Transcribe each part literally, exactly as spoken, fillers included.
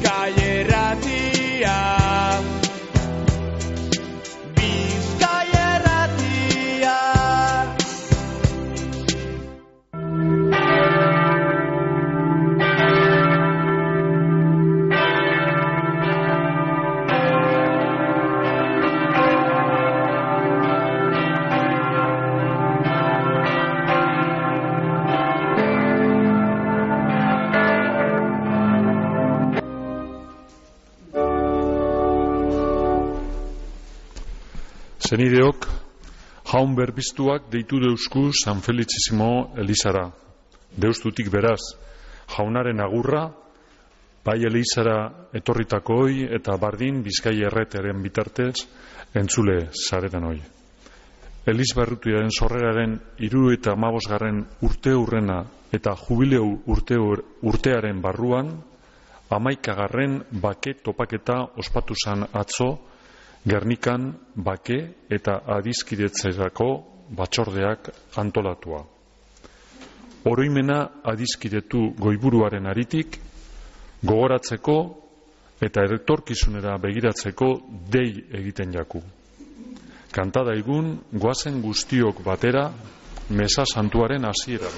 Bizkai erratia, Bizkai erratia. Zenideok, jaun berbiztuak deitu deusku San Felizissimo Elizara. Deustutik beraz, jaunaren agurra, bai Elizara etorritakoi eta bardin Bizkai erreteren bitartez entzule zareten hoi. Eliz Barrutiaren sorreraren hiru eta hamabosgarren urte hurrena eta jubileu urte urtearen barruan, hamaikagarren bake topaketa ospatu zan atzo, Gernikan bake eta adiskidetzerako batzordeak antolatua. Oroimena adiskidetu goiburuaren aritik, gogoratzeko eta etorkizunera begiratzeko dei egiten jaku. Kantada egun, goazen guztiok batera, meza santuaren hasiera.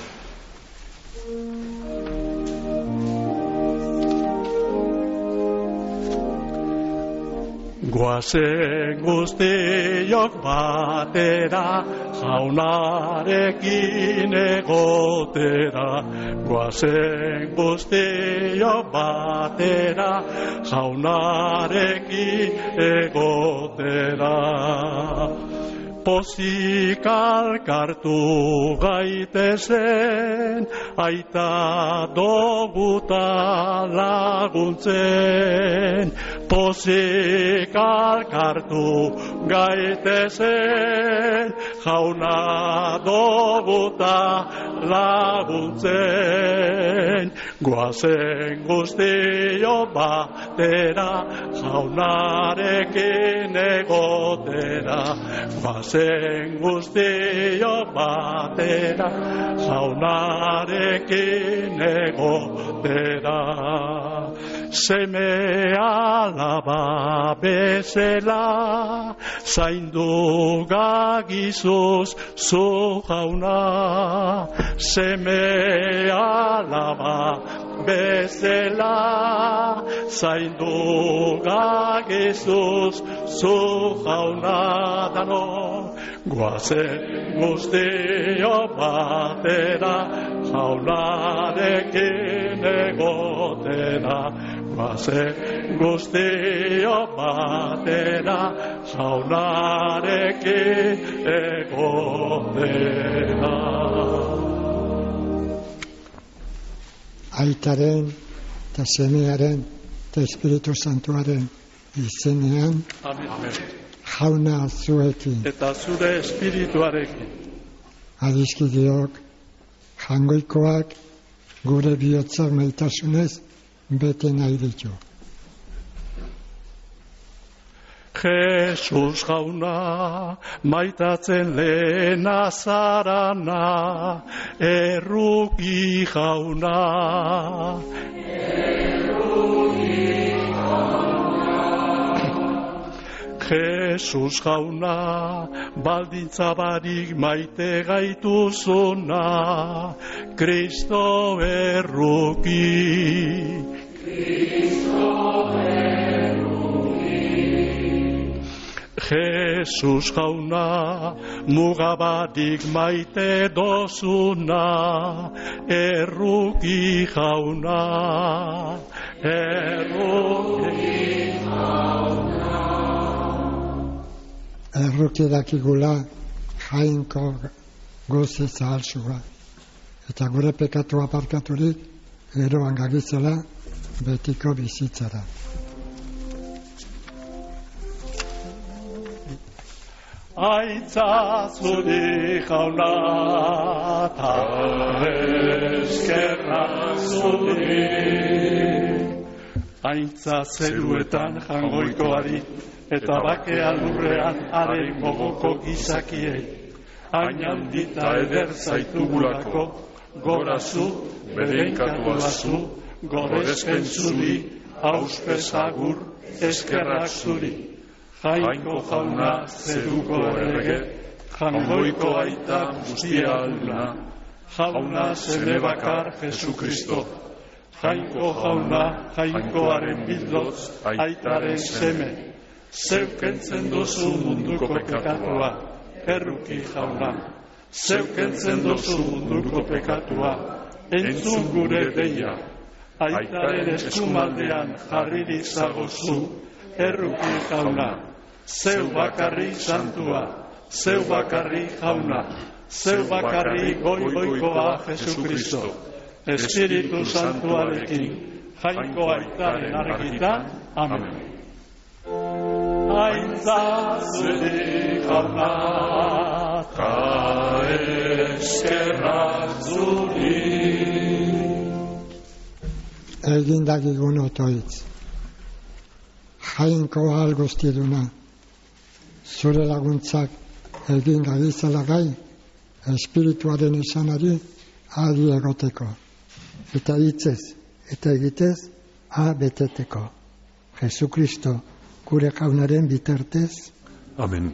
Goazen guztiok batera, jaunarekin egotera. Goazen guztiok batera, jaunarekin egotera. Pozik alkartu gaitezen, aita doguta laguntzen. Pozik alkartu gaitezen, jauna doguta laguntzen. Goazen guztio batera, jaunarekin egotera. Goazen guztio batera, jaunarekin egotera. Seme alaba bezala, zaindu gagizuz zu jauna. Seme alaba bezala, zaindu gagizuz zu jauna dano. Goazen guztio batera, jaunarekin egotera. Goazen guztio batera, jaunarekin egotera. Aitaren eta semearen eta Espiritu Santuaren izenean, Amen. Jauna zuekin Eta zure espirituarekin. Adiskideok, jangoikoak gure bihotzak maitasunez bete nahi ditu. Jesus jauna, maitatzen lehena zarana, erruki jauna. Erruki jauna. Jesus jauna, baldintza barik maite gaituzuna, Kristo erruki. Kristo Jesus jauna, mugabadik maite dozuna, erruki jauna, erruki jauna. Erruki dakigula jainko goze zahalsua, eta gure pekatu aparkaturik geroan gagizela betiko bizitzara. Aitza zuri jauna, ta eskerra zuri. Aitza zeruetan jangoikoari, eta bake alurrean haren gogoko gizakiei. Hain handita eder zaitugulako, gorazu, bereikatuazu, gorezpen zuri, auspezagur eskerrak zuri. Jainko jauna zeruko errege, jangoiko aita guztia alduna, jauna zene bakar Jesu Kristo. Jainko jauna, jainkoaren bildotz, aitaren seme, zeukentzen duzu munduko pekatua, erruki jauna. Zeukentzen duzu munduko pekatua, entzun gure deia, aitaren eskumaldean jarririk zagozu, erruki jauna. Zeu bakarri santua, zeu bakarri jauna, zeu bakarri goi-goikoa Jesu Kristo. Espiritu Santuarekin, jainko aitaren argitan, amen. Aintza zuri jauna, ta eskerrak zuri. Egindakigun otoitz, jainko ahal guztiduna, zure laguntzak egin gabizela gai, espirituaren esanari adi egoteko, eta hitzez, eta egitez, a beteteko. Jesu Kristo, gure jaunaren bitartez. Amen.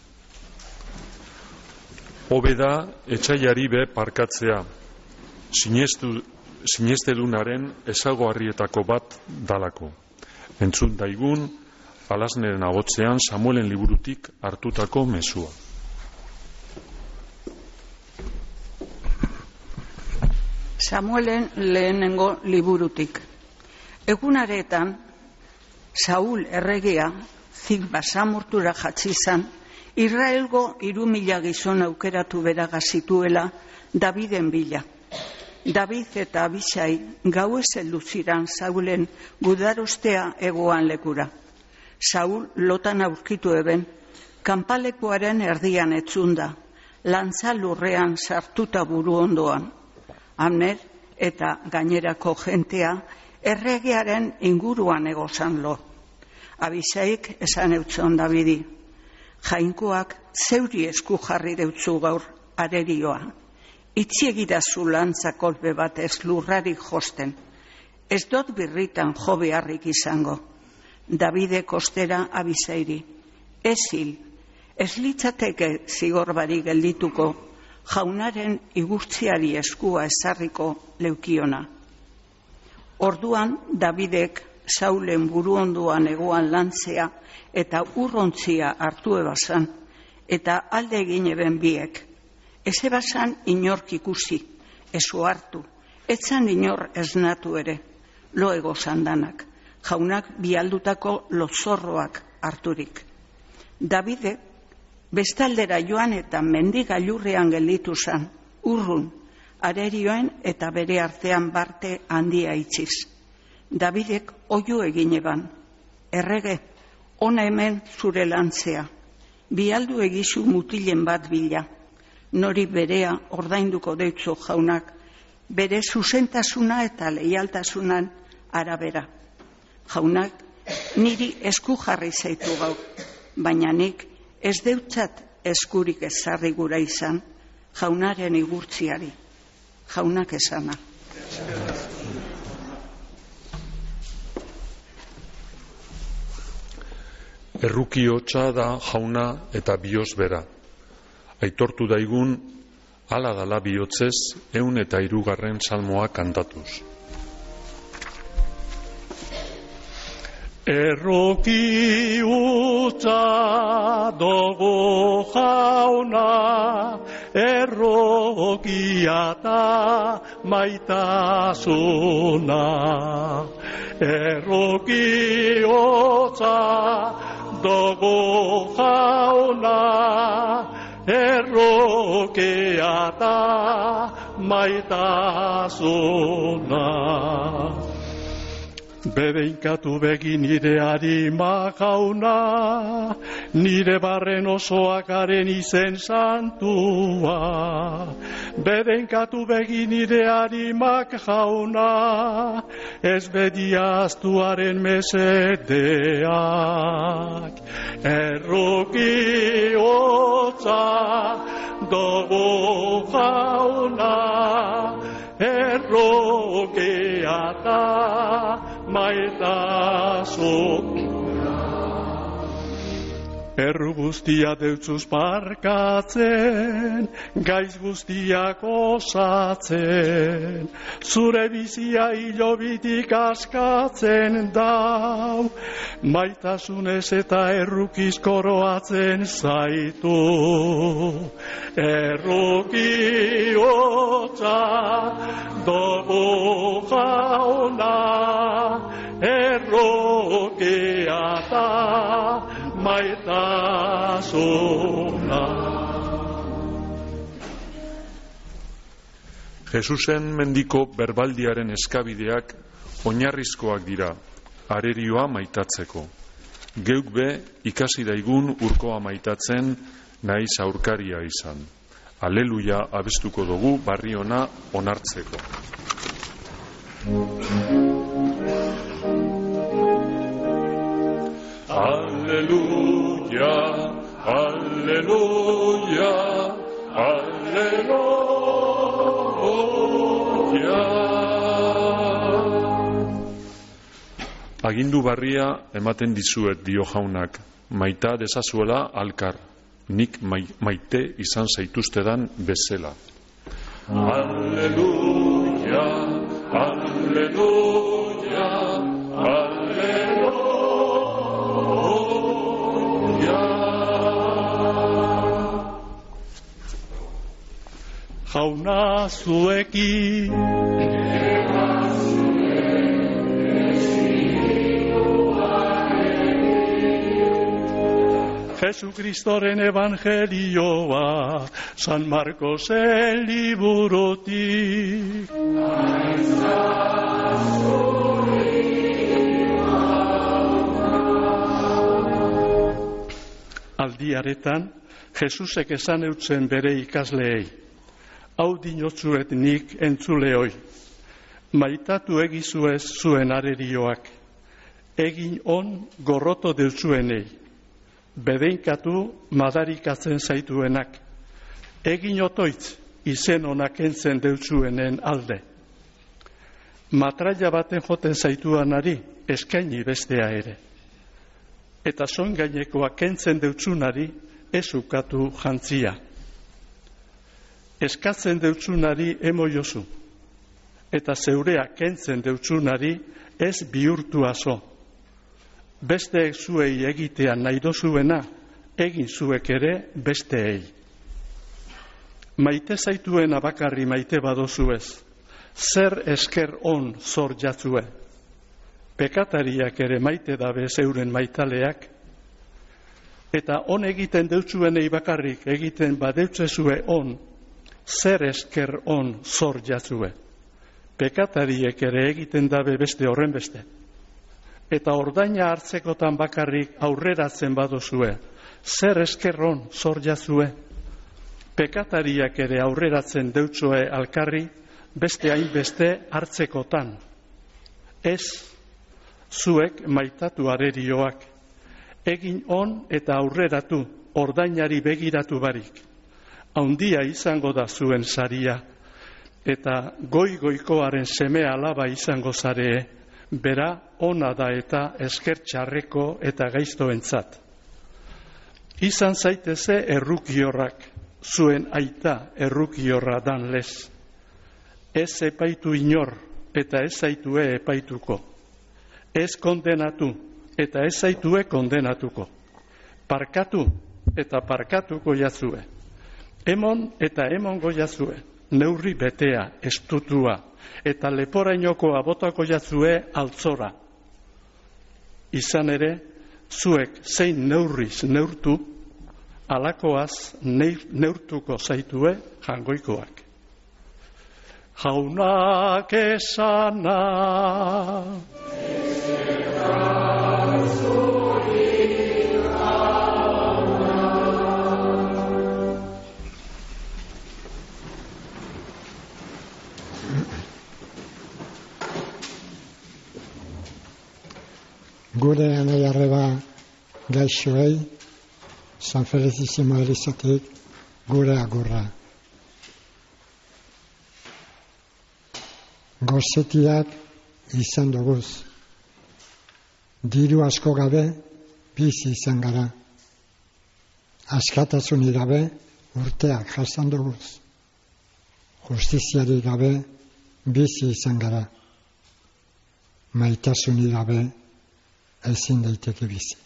Hobe da, etxaiari be parkatzea, sinestu, sinestedunaren ezaguarrietako bat dalako. Entzun daigun, Alasneren agotzean Samuelen liburutik hartutako mezua. Samuelen lehenengo liburutik. Egunaretan, Saul erregea zik basamurtura jatzi zan, Israelgo hiru mila gizon aukeratu beraga zituela Daviden bila. David eta Abisai gauez heldu ziran Saulen gudarostea egoan lekura. Saul lotan aurkitu eben, kanpalekuaren erdian etzunda, lantza lurrean sartuta buru ondoan. Amner eta gainerako jentea erregearen inguruan egozan lo. Abisaik esan eutzon Davidi, jainkoak zeuri esku jarri deutzu gaur arerioa. Itxiegidazu lantza kolpe batez lurrari josten. Ez dot birritan jo beharrik izango. Davide kostera Abisairi, ez hil, ez litzateke zigorbari geldituko, jaunaren igurtziari eskua ezarriko leukiona. Orduan Davidek Saulen buru onduan egoan lantzea eta urrontzia hartu ebazan, eta alde egin eben biek. Ez ebazan inork ikusi, ezu hartu, etzan inor esnatu ere, lo ego sandanak. Jaunak bialdutako lozorroak harturik. Davide bestaldera joan eta mendigailurrean gelditu zan, urrun, arerioen eta bere artean barte handia itxiz. Davidek oiu egin eban, errege, ona hemen zure lantzea, bialdu egizu mutilen bat bila, nori berea ordainduko deutzu jaunak, bere zuzentasuna eta leialtasunan arabera. Jaunak niri esku jarri zaitu gaur, baina nik ez deutzat eskurik ezarri gura izan, jaunaren igurtziari, jaunak esana. Erruki hotza da jauna eta bihotz bera. Aitortu daigun, hala dala bihotzez, ehun eta hirugarren salmoa kantatuz. Erruki utza dogo jauna, errukia ta maitasuna. Erruki utza dogo jauna, errukia ta maitasuna. Bedeinkatu begi nire harima jauna, nire barren osoakaren izen santua. Bedeinkatu begi nire harimak jauna, ez bediaztuaren mesedeak. Erruki hotza dogo jauna, errukia ta maitasun. Erru guztia deutzuz barkatzen, gaiz guztiak osatzen, zure bizia hilobitik askatzen dau, maitasunez eta errukiz koroatzen zaitu. Erruki hotza dugu jauna, errukia da maitasuna. Jesusen mendiko berbaldiaren eskabideak oinarrizkoak dira, arerioa maitatzeko. Geuk be ikasi daigun urkoa maitatzen naiz aurkaria izan. Aleluia abestuko dugu barri ona onartzeko. Aleluia, aleluia, aleluia. Agindu barria ematen dizuet dio jaunak, maita dezazuela alkar, nik maite izan zaituztedan bezala. Aleluia, aleluia, aleluia. Jauna zuekin Jesukristoren evangelioa San Marcosen liburutik. Aldiaretan, Jesusek esan eutzen bere ikasleei, hau dinotzuet nik entzuleoi, maitatu egizuez zuen arerioak, egin on gorroto deutzuenei, bedeinkatu madarikatzen zaituenak, egin otoitz izen onak entzen deutzuenen alde. Matraia baten joten zaituanari eskaini bestea ere. Eta son gainekoa kentzen deutzunari ez ukatu jantzia. Eskatzen deutzunari emo jozu, eta zeurea kentzen deutzunari ez bihurtu azo. Besteek zuei egitea nahi dozuena, egin zuek ere besteei. Maite zaituena bakarri maite badozuez, zer esker on zor jatzue. Pekatariak ere maite dabe zeuren maitaleak, eta on egiten deutzuenei bakarrik egiten badeutzezue on, zer esker on zor jatzue. Pekatariek ere egiten dabe beste horren beste. Eta ordaina hartzekotan bakarrik aurreratzen badozue, zer esker on zor jatzue. Pekatariak ere aurreratzen deutzoe alkarri, beste hainbeste hartzekotan. Ez, zuek maitatu arerioak, egin on eta aurreratu, ordainari begiratu barik. Haundia izango da zuen saria, eta goi-goikoaren seme alaba izango zaree, bera ona da eta eskertxarreko eta gaiztoentzat. Izan zaiteze errukiorrak, zuen aita errukiorra dan lez. Ez epaitu inor eta ez zaitue epaituko. Ez kondenatu eta ez zaitue kondenatuko. Parkatu eta parkatuko jatzue. Emon eta emongo jatzue. Neurri betea, estutua, eta leporainoko abotako jatzue altzora. Izan ere, zuek zein neurriz neurtu, alakoaz neurtuko zaitue jangoikoak. Jaunak esana, gure anai arreba gaixoei, San Felicissimo Elizatik, gure agurra. Gozetiak izan duguz, Diru asko gabe bizi izan gara. Askatasunik gabe urteak jasan duguz. Justiziarik gabe bizi izan gara. Maitasunik gabe ezin daiteke bizi.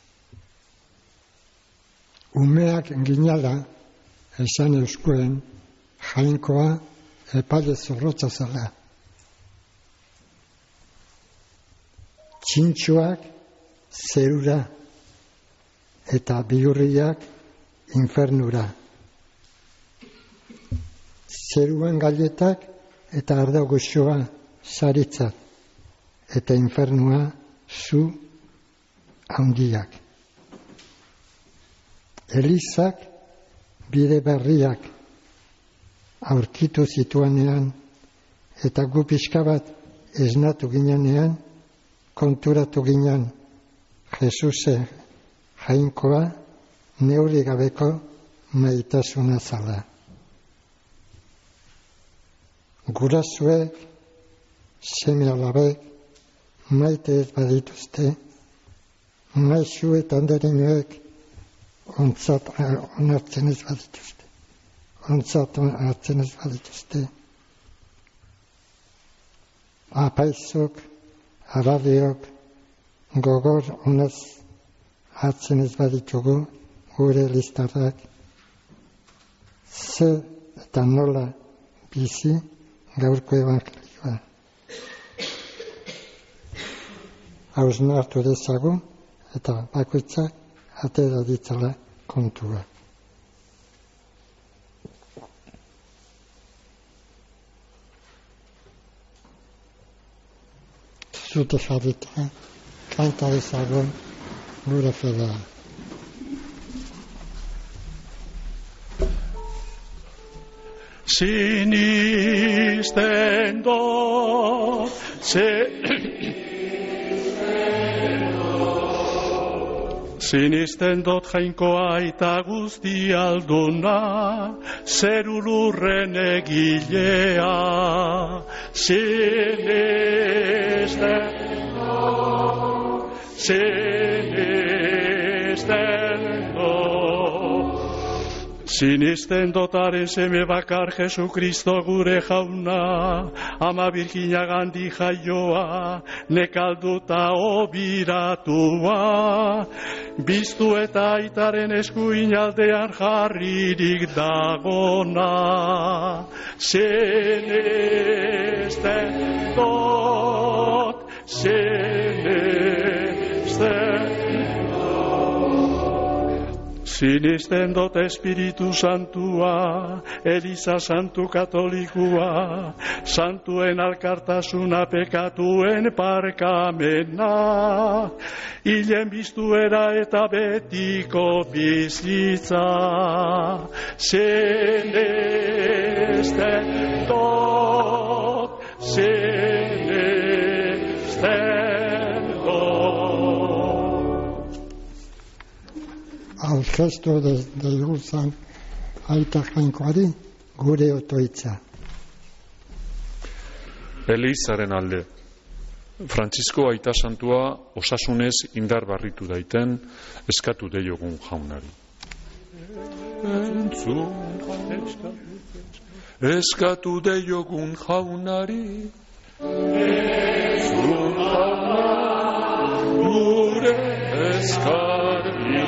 Umeak ginala esan euskuen Jainkoa epaile zorrotza zela. Txintxoak zerura eta bihurriak infernura. Zeruan galetak eta arda goxoa saritzat eta infernua zu handiak. Elizak bide berriak aurkitu zituanean eta gu pixka bat esnatu ginean, konturatu ginen Jesuse Jainkoa neurri gabeko maitasuna zala. Gurasoek, seme alabek, maite ez badituzte, maisu eta ondareinoek ontzat onartzen ez badituzte. Ontzat hartzen ez badituzte. Apaizok, arabiok, gogor onaz hartzen ez baditugu gure listarrak. Ze eta nola bizi gaurko evangelioa. Hausnartu dezagun eta bakoitzak atera ditzala kontua. Zute jarrita, kanta dezagun gure fedea. Sinisten dut, Sinisten dut Jainkoa eta guzti alduna, zerulurren egilea. Sinisten dut, sinisten dut, sinisten dotaren seme bakar Jesukristo gure jauna, ama Birjina gandi jaioa, nekalduta obiratua, biztu eta aitaren eskuin aldean jarririk dagona. Sinisten dot, sinisten Sinisten dut Espiritu Santua, Eliza Santu Katolikua, Santuen alkartasuna pekatuen parkamena, hilen biztuera eta betiko bizitza. Sinisten dut, sinisten dut. Al gesto de, de Luzan aita Jainkoari gure otoitza. Elizaren alde. Frantzisko aita santua osasunez indar barritu daiten eskatu deiogun jaunari. Entzun, eskatu deiogun jaunari, entzun jaunari, gure eskaria.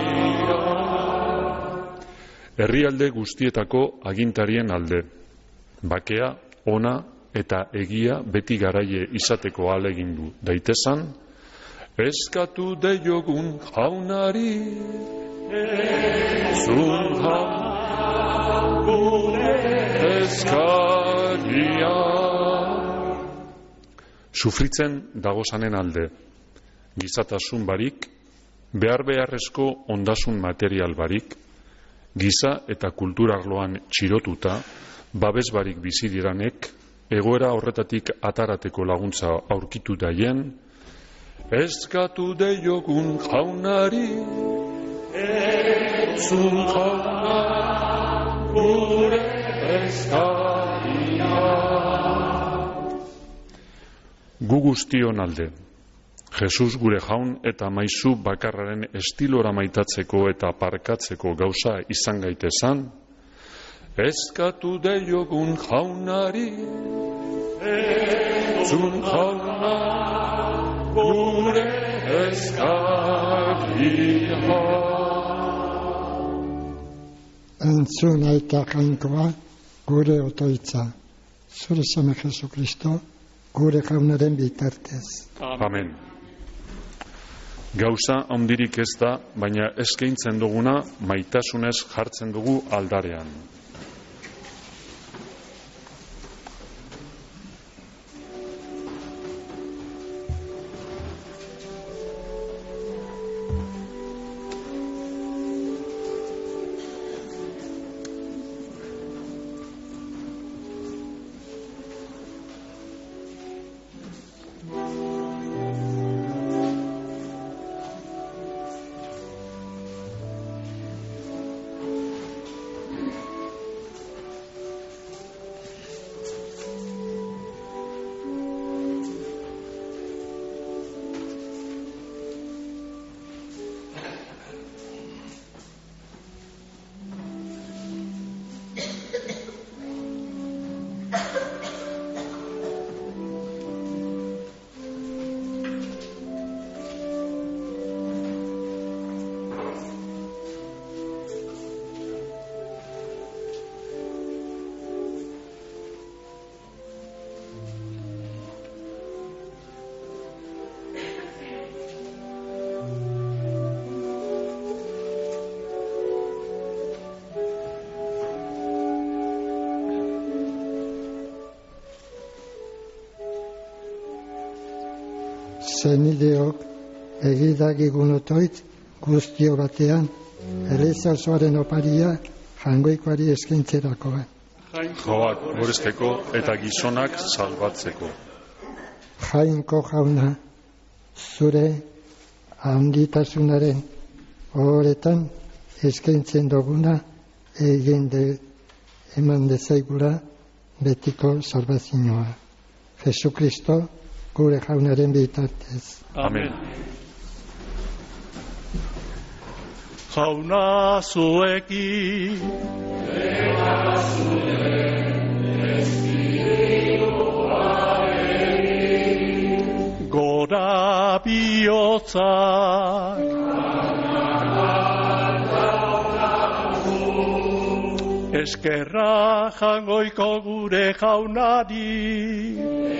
Herrialde guztietako agintarien alde. Bakea, ona eta egia beti garaie izateko ahalegindu daitezan, eskatu deiogun jaunari, entzun jaunari, gure eskaria. Sufritzen dagozanen alde, gizatasun barik, behar beharrezko ondasun material barik, giza eta kulturarloan txirotuta, babes barik bizi diranek, egoera horretatik atarateko laguntza aurkitu daien, eskatu deiogun jaunari, entzun jaunari, gure eskaria. Gu guztion alde, Jesus gure jaun eta maizu bakarraren estilora maitatzeko eta parkatzeko gauza izan gaitezan, eskatu deiogun jaunari, entzun jauna gure eskaria. Entzun aita jainkoa gure otoitza. Zure seme Jesu Kristo, gure jaunaren bitartez. Amen. Gauza handirik ez da, baina eskaintzen duguna maitasunez jartzen dugu aldarean. Zenideok egidagigun otoit guztio batean, Eliza osoaren oparia jangoikoari eskaintzerakoa. Joak goresteko eta gizonak salbatzeko. Jainko jauna, zure handitasunaren horretan eskaintzen duguna egin de eman dezaigula betiko salbazioa. Jesu Kristo, gure jaunaren bitartez. Amen. Jauna zuekin, Eta zure espirituarekin, gora bihotzak, eskerra jangoiko gure jaunari,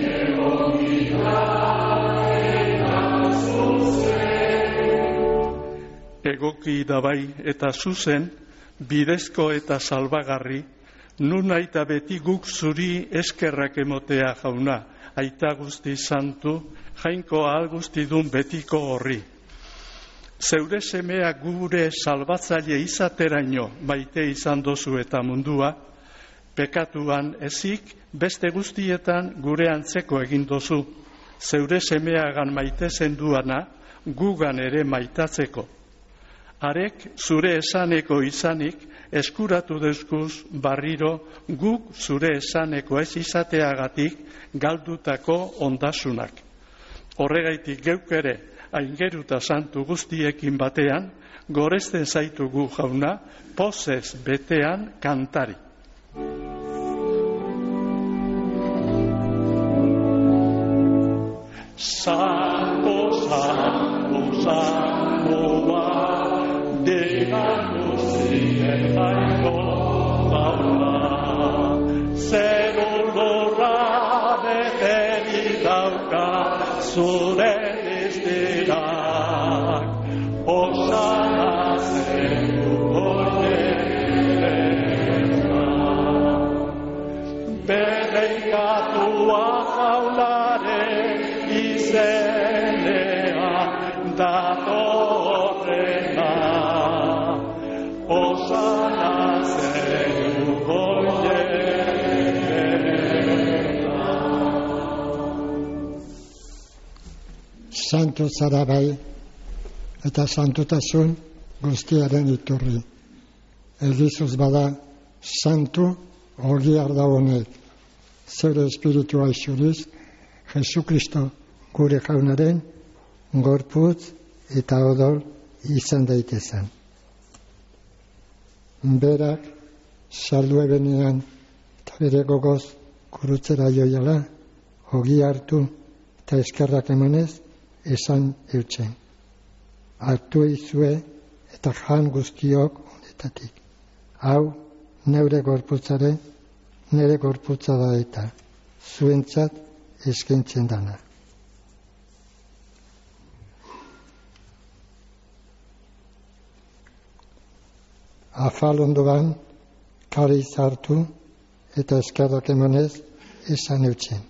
egoki da bai eta zuzen, bidezko eta salbagarri, nun aita beti guk zuri eskerrak emotea jauna, aita guzti santu, jainko ahal guzti dun betiko horri. Zeure semea gure salbatzaile izateraino maite izan dozu eta mundua, pekatuan ezik beste guztietan gure antzeko egin dozu, zeure semeagan maite zenduana gugan ere maitatzeko. Arek zure esaneko izanik eskuratu deuzkuz barriro guk zure esaneko ez izateagatik galdutako ondasunak. Horregaitik geuk ere aingeruta santu guztiekin batean goresten zaitugu jauna pozez betean kantari. Santo, santo, santo ba, degano ziren jainko jauna, zer olorra beterik dauka zuren iztirak, osana zendu horreka, bereikatua jaunaren izenea datorrena, osana zendu horreka. Santo zara bai, eta santutasun guztiaren iturri. Elizuz bada, santu ogiar da honek. Zure espiritua isuriz, Jesu Kristo gure jaunaren gorputz eta odol izan daitezen. Berak saldue benean eta bere gogoz gurutzera joiala, ogi hartu eta eskerrak emanez esan eutzen. Hartu izue eta jan guztiok honetatik. Hau neure gorputzaren, nire gorputza da eta zuentzat eskaintzen dana. Afal ondoan, kariz hartu eta eskerrak emanez esan eutzen.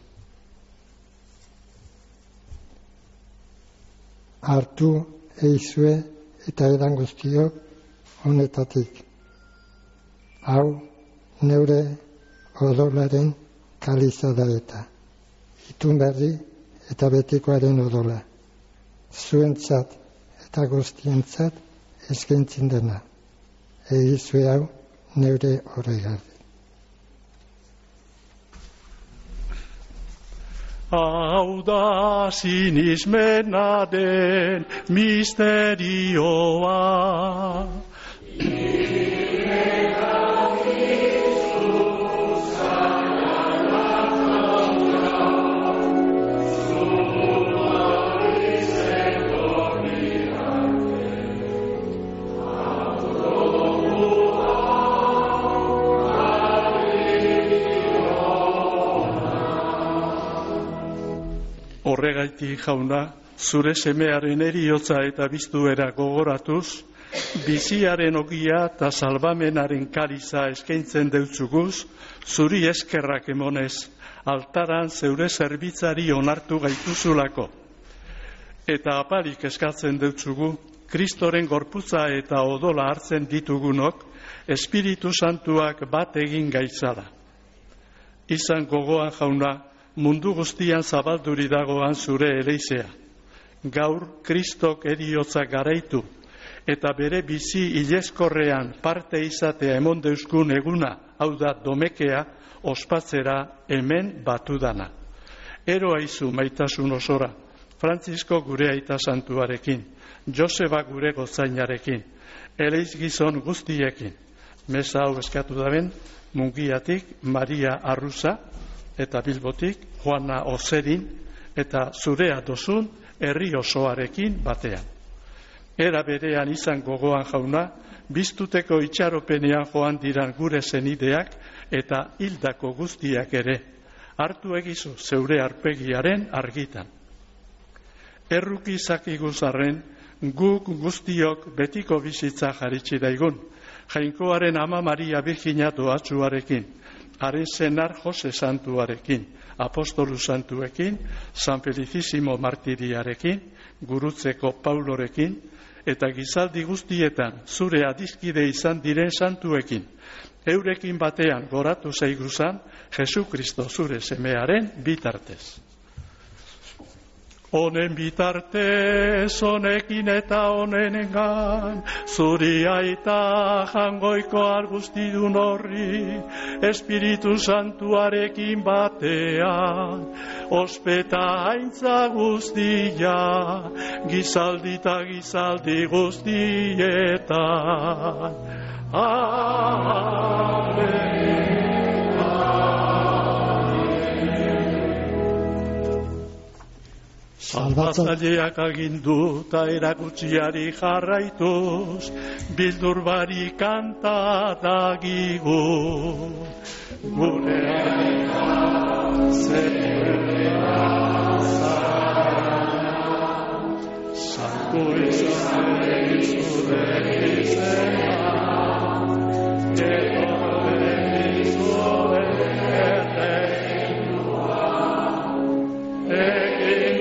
Hartu eizue eta edan guztiok honetatik. Hau neure odolaren kaliza da eta itun berri eta betikoaren odola. Zuentzat eta guztientzat eskaintzen dena. Egizue hau neure horregarri. Hau da sinismenaren misterioa. Horregaitik, jauna, zure semearen eriotza eta biztuera gogoratuz, biziaren ogia eta salbamenaren kariza eskaintzen deutzuguz, zuri eskerrak emonez, altaran zeure zerbitzari onartu gaituzulako. Eta aparik eskatzen deutzugu, Kristoren gorputza eta odola hartzen ditugunok, Espiritu Santuak bat egin gaitzala. Izan gogoan, jauna, mundu guztian zabalduri dagoan zure eleizea. Gaur Kristok eriotza garaitu eta bere bizi ileskorrean parte izatea emon deuskun eguna, hau da domekea, ospatzera hemen batu dana. Ero aizu maitasun osora, Frantzisko gure aita santuarekin, Joseba gure gozainarekin, eleiz gizon guztiekin. Meza hau eskatu daben, Mungiatik Maria Arruza, eta Bilbotik Juana Ozerin eta zurea dozun herri osoarekin batean. Era berean izan gogoan, jauna, biztuteko itxaropenean joan diran gure zenideak eta hildako guztiak ere. Hartu egizu zeure arpegiaren argitan. Erruki zakiguzarren guk guztiok betiko bizitza jaritsi daigun, Jainkoaren ama Maria Virgina doatsuarekin, haren senar Jose Santuarekin, apostolu santuekin, San Felicissimo martiriarekin, gurutzeko Paulorekin, eta gizaldi guztietan zure adiskide izan diren santuekin, eurekin batean goratu zaiguzan, Jesu Kristo zure semearen bitartez. Honen bitartez, honekin eta honenengan, zuri aita jangoiko argustidun horri, Espiritu Santuarekin batean, ospeta haintza guztia, gizaldi eta gizaldi guztietan. Amen. Salbatzaileak agindu eta erakutsiari jarraituz, bildurbari kanta dagigu. Gure aita zerbera zara, santu izan egizure izena, etorre egizure erreginua, egin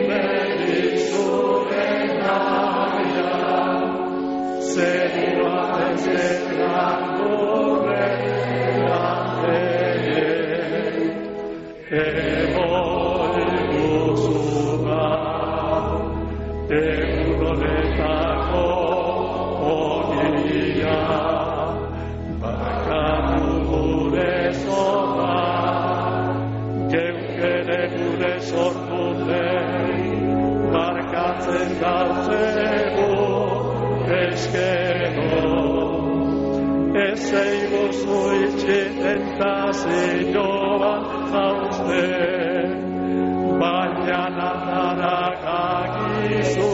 sortu den, markatzen da ezei gozoitxe tentazioan jauste, baina natarak agizu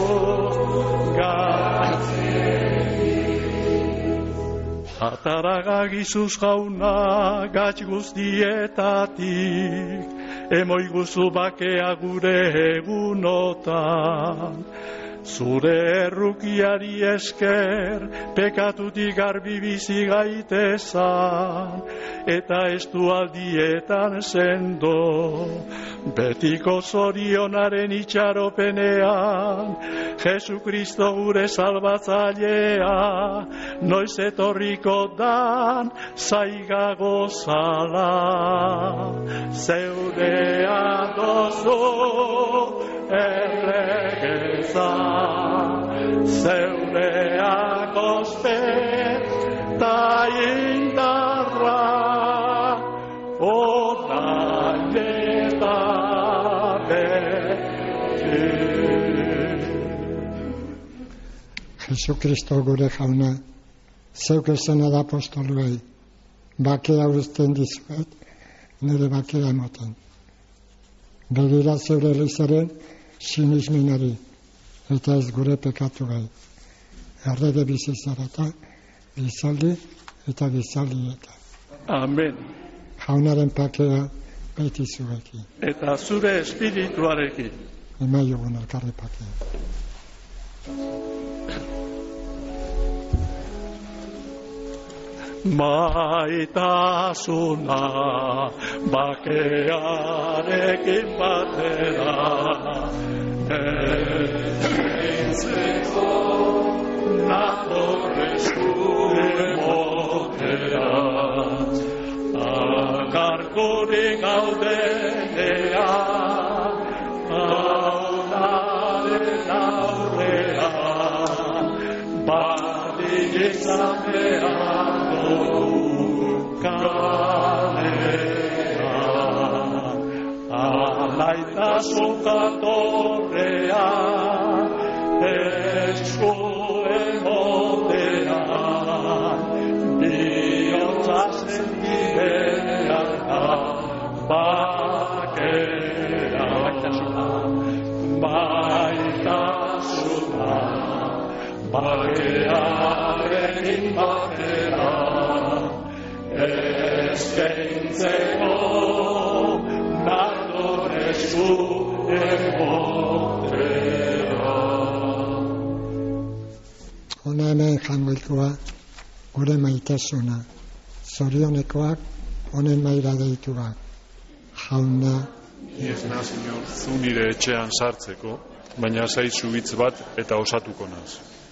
Ataragagizuz jauna gatz guztietatik, emoi guzu bakea gure egunotan. Zure errukiari esker, pekatutik garbi bizi gaitezan, eta estualdietan sendo, betiko zorionaren itxaropenean, Jesu Kristo gure salbatzailea, noiz etorriko dan zaiga gozala. Zeurea dozu erregeza, zeurea gozpe ta indarra, odaileta beti. Jesucristo gure jauna, zeuk esena da apostoluei, bakea uzten dizuet, nire bakea emoten. Begira zeure elizaren sinismenari, eta ez gure pekatu gai. Errege bizizarata, bizaldi eta bizaldieta. Amen. Jaunaren pakea beti zuekin. Eta zure espirituarekin. Emaiogun elkarri pakea. Maitasuna bakearekin batera, entzeko natorrezku emotera, akarkurik gaudenean, haunaren aurrean, badik izan behar kalea, alaitasun jatorrean, esku emotean, bihotza sentidean bakea, maitasuna, bakearekin batera, eskaintzeko natorrezku emotera. Hona hemen jangoikoa gure maitasuna, zorionekoak honen maira deituak. Jauna, Ez naz, Señor, zu nire etxean sartzeko, baina zaizu hitz bat eta osatuko naz.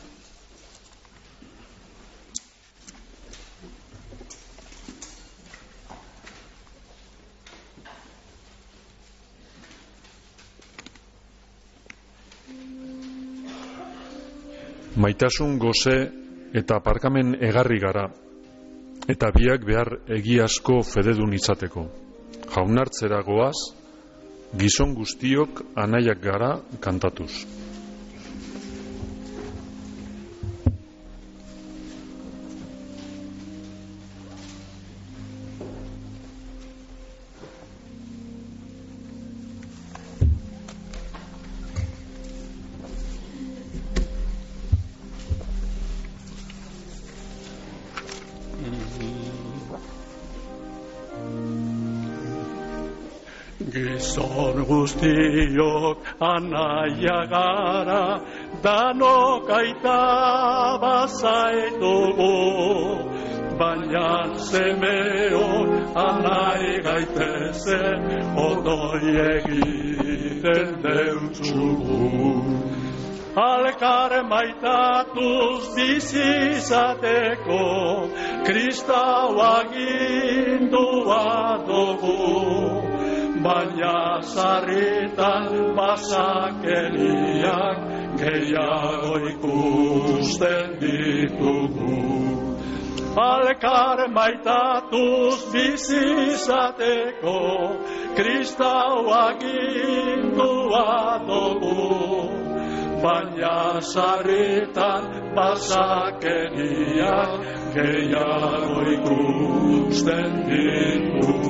Maitasun goze eta parkamen egarri gara, eta biak behar egiazko fededun izateko. Jaunartzera goaz, gizon guztiok anaiak gara kantatuz. Gizon guztiok anaia gara, danok aita bazaitugu, baina semeon anai gaitezen, odoi egiten deutsugu. Alkar maitatuz bizizateko, Kristau agindua dugu, baina sarritan basakeriak gehiago ikusten ditugu. Alkar maitatuz bizizateko, Kristau agindua dugu, baina sarritan basakeriak gehiago ikusten ditugu.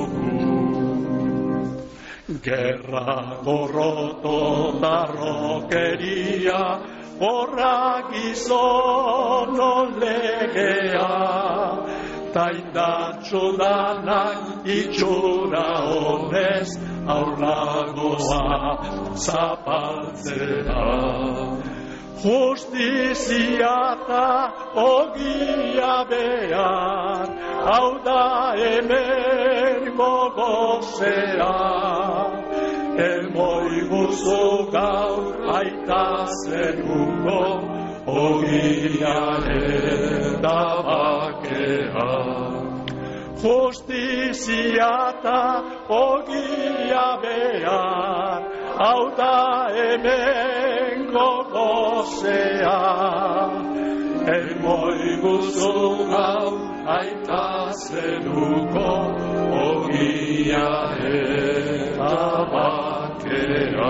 Gerra, gorroto, darrokeria, horra gizon legea, ta indartxo danak itxura honez, aurlagoa zapaltzera. Justizia eta ogia behar, hau da hemen gogozea. Emoi guzu gaur aita zenuko, ogia eta bakea. Justizia eta ogia behar, hau da hemen gogozea. Emoi guzu gaur aita zenuko, ogia eta bakea.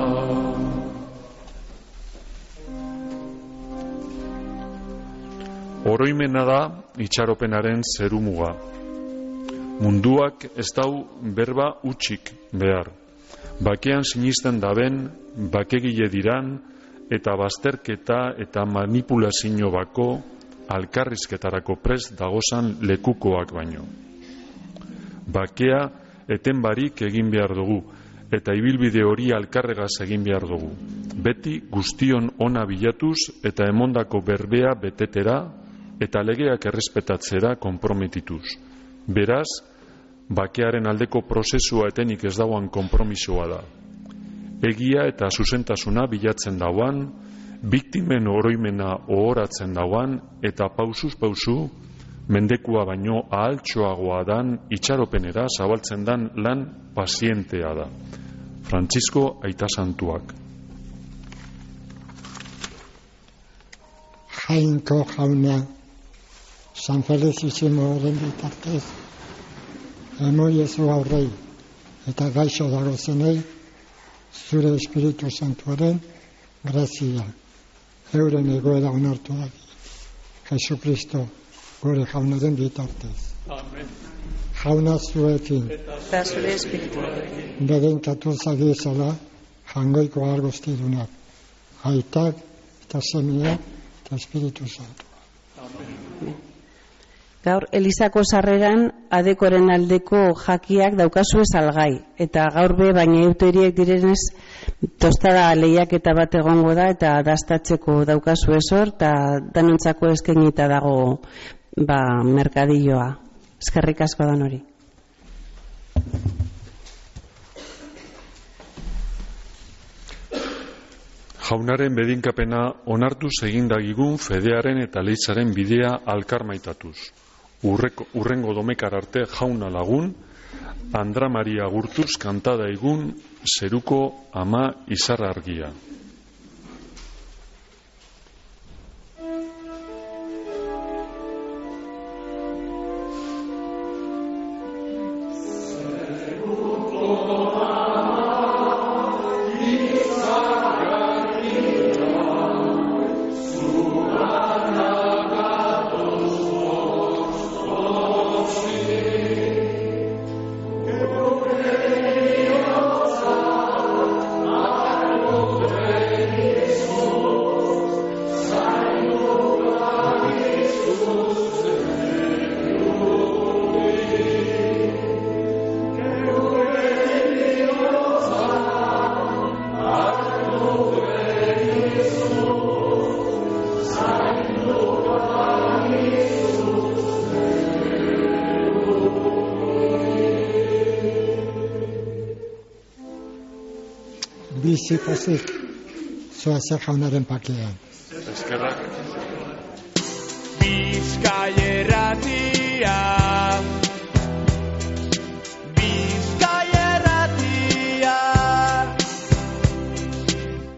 Oroimena da itxaropenaren zerumuga. Munduak ez dau berba utxik behar. Bakean sinisten daben, bakegile diran, eta bazterketa eta manipulazio bako alkarrizketarako prest dagozan lekukoak baino. Bakea eten barik egin behar dugu, eta ibilbide hori alkarregaz egin behar dugu. Beti guztion ona bilatuz eta emondako berbea betetera eta legeak errespetatzera konprometituz. Beraz, bakearen aldeko prozesua etenik ez dauan konpromisoa da. Egia eta zuzentasuna bilatzen dauan, biktimen oroimena ohoratzen dauan, eta pausuz pausu, mendekua baino ahaltxoagoa dan itxaropenera zabaltzen dan lan pazientea da. Frantzisko Aita Santuak. Jainko jauna, San Felizisimo horren bitartez, emoiezu aurrei eta gaixo dagozenei, zure Espiritu Santuaren grazia, euren egoera onartu da. Jesucristo gure jaunaren bitartez. Amen. Jauna zuekin, Eta zure espirituarekin. bedenkatu zagizala jangoiko argoztidunak, aitak eta semia eta Espiritu Santua. Gaur, Elizako sarreran adekoren aldeko jakiak daukazue salgai. Eta gaur be, baina euteriek direnez, tostada lehiak eta bat egongo da, eta dastatzeko daukazue zor, eta danontzako eskenita dago ba, merkadilloa. Eskerrik asko dan hori. Jaunaren bedinkapena onartuz egindagigun fedearen eta leitzaren bidea alkarmaitatuz. Urreko, urrengo domekar arte jauna lagun, Andra Maria Gurtuz kantada egun zeruko ama izarra argia. Bizi pozik, zoazer jaunaren pakean. Eskerrak. Bizkaia irratia